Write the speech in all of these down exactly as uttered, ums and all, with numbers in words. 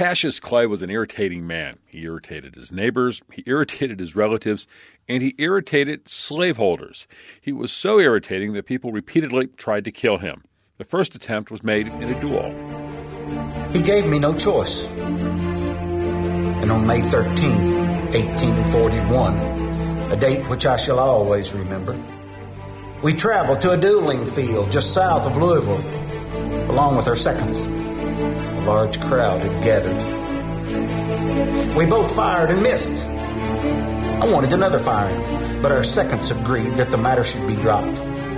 Cassius Clay was an irritating man. He irritated his neighbors, he irritated his relatives, and he irritated slaveholders. He was so irritating that people repeatedly tried to kill him. The first attempt was made in a duel. He gave me no choice. And on May thirteenth, eighteen forty-one, a date which I shall always remember, we traveled to a dueling field just south of Louisville, along with our seconds. A large crowd had gathered. We both fired and missed. I wanted another firing, but our seconds agreed that the matter should be dropped.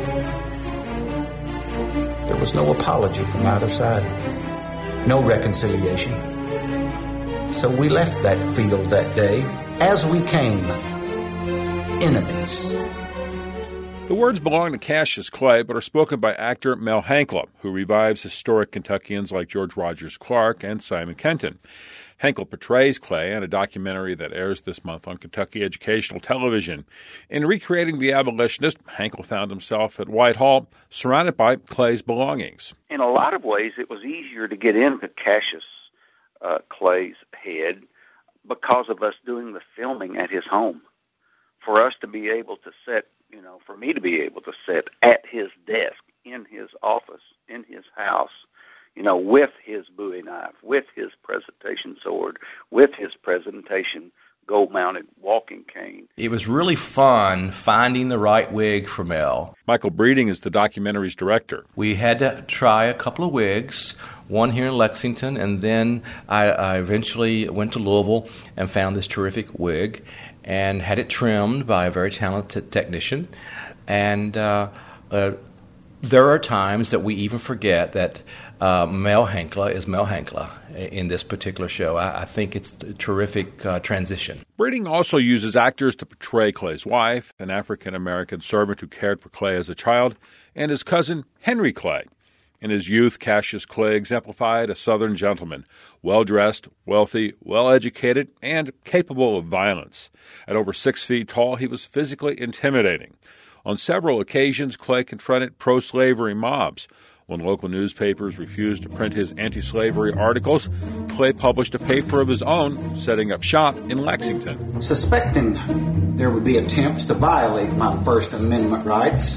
There was no apology from either side, no reconciliation. So we left that field that day, as we came, enemies. The words belong to Cassius Clay, but are spoken by actor Mel Hankel, who revives historic Kentuckians like George Rogers Clark and Simon Kenton. Hankel portrays Clay in a documentary that airs this month on Kentucky Educational Television. In recreating the abolitionist, Hankel found himself at Whitehall, surrounded by Clay's belongings. In a lot of ways, it was easier to get into Cassius uh, Clay's head because of us doing the filming at his home. For us to be able to sit, you know, for me to be able to sit at his desk, in his office, in his house, you know, with his Bowie knife, with his presentation sword, with his presentation gold-mounted walking cane. It was really fun finding the right wig for Mel. Michael Breeding is the documentary's director. We had to try a couple of wigs, one here in Lexington, and then I, I eventually went to Louisville and found this terrific wig and had it trimmed by a very talented technician. And uh, uh, there are times that we even forget that uh, Mel Hankel is Mel Hankel in this particular show. I, I think it's a terrific uh, transition. Breeding also uses actors to portray Clay's wife, an African-American servant who cared for Clay as a child, and his cousin Henry Clay. In his youth, Cassius Clay exemplified a Southern gentleman, well-dressed, wealthy, well-educated, and capable of violence. At over six feet tall, he was physically intimidating. On several occasions, Clay confronted pro-slavery mobs. When local newspapers refused to print his anti-slavery articles, Clay published a paper of his own, setting up shop in Lexington. Suspecting there would be attempts to violate my First Amendment rights,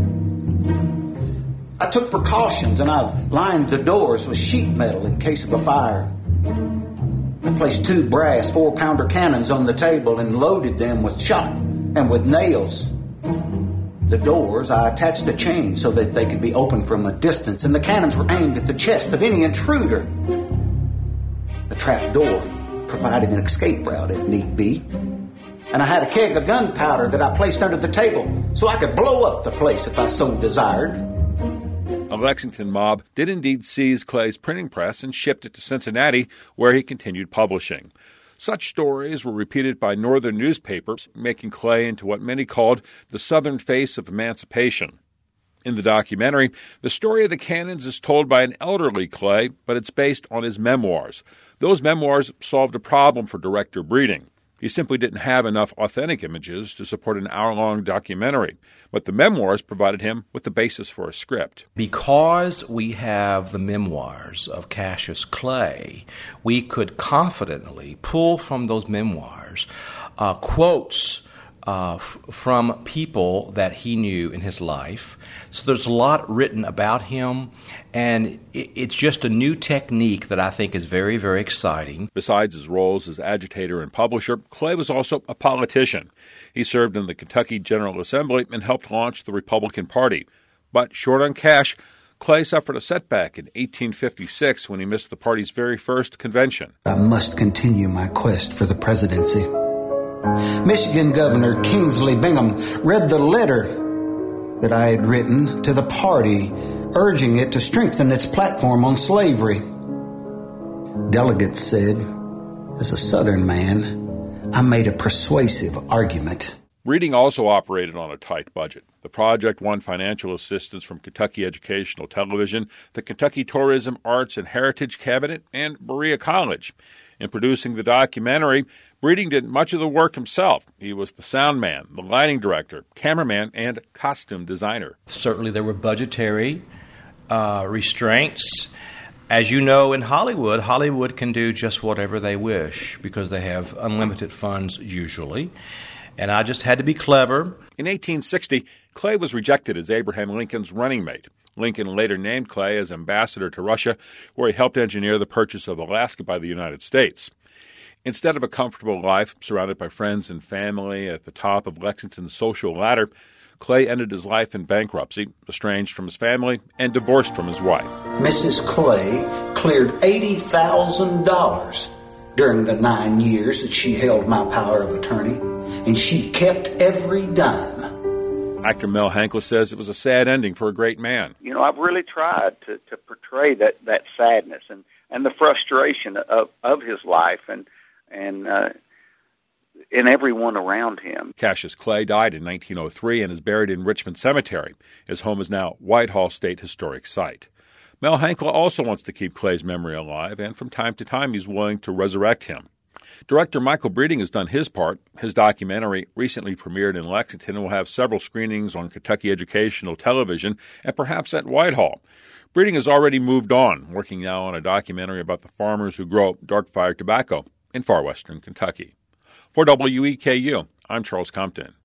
I took precautions and I lined the doors with sheet metal in case of a fire. I placed two brass four-pounder cannons on the table and loaded them with shot and with nails. The doors, I attached a chain so that they could be opened from a distance, and the cannons were aimed at the chest of any intruder. The trap door provided an escape route if need be. And I had a keg of gunpowder that I placed under the table so I could blow up the place if I so desired. A Lexington mob did indeed seize Clay's printing press and shipped it to Cincinnati, where he continued publishing. Such stories were repeated by northern newspapers, making Clay into what many called the Southern face of emancipation. In the documentary, the story of the cannons is told by an elderly Clay, but it's based on his memoirs. Those memoirs solved a problem for director Breeding. He simply didn't have enough authentic images to support an hour-long documentary, but the memoirs provided him with the basis for a script. Because we have the memoirs of Cassius Clay, we could confidently pull from those memoirs uh, quotes uh, f- from people that he knew in his life. So there's a lot written about him, and it, it's just a new technique that I think is very, very exciting. Besides his roles as agitator and publisher, Clay was also a politician. He served in the Kentucky General Assembly and helped launch the Republican Party. But short on cash, Clay suffered a setback in eighteen fifty-six when he missed the party's very first convention. I must continue my quest for the presidency. Michigan Governor Kingsley Bingham read the letter that I had written to the party, urging it to strengthen its platform on slavery. Delegates said, as a Southern man, I made a persuasive argument. Breeding also operated on a tight budget. The project won financial assistance from Kentucky Educational Television, the Kentucky Tourism, Arts, and Heritage Cabinet, and Berea College. In producing the documentary, Breeding did much of the work himself. He was the sound man, the lighting director, cameraman, and costume designer. Certainly there were budgetary uh, restraints, As you know, in Hollywood, Hollywood can do just whatever they wish because they have unlimited funds usually. And I just had to be clever. In eighteen sixty, Clay was rejected as Abraham Lincoln's running mate. Lincoln later named Clay as ambassador to Russia, where he helped engineer the purchase of Alaska by the United States. Instead of a comfortable life surrounded by friends and family at the top of Lexington's social ladder, Clay ended his life in bankruptcy, estranged from his family, and divorced from his wife. Missus Clay cleared eighty thousand dollars during the nine years that she held my power of attorney, and she kept every dime. Actor Mel Hankless says it was a sad ending for a great man. You know, I've really tried to, to portray that, that sadness and, and the frustration of, of his life and and uh, in everyone around him. Cassius Clay died in nineteen oh three and is buried in Richmond Cemetery. His home is now Whitehall State Historic Site. Mel Hankless also wants to keep Clay's memory alive, and from time to time he's willing to resurrect him. Director Michael Breeding has done his part. His documentary recently premiered in Lexington and will have several screenings on Kentucky Educational Television and perhaps at Whitehall. Breeding has already moved on, working now on a documentary about the farmers who grow dark-fired tobacco in far western Kentucky. For W E K U, I'm Charles Compton.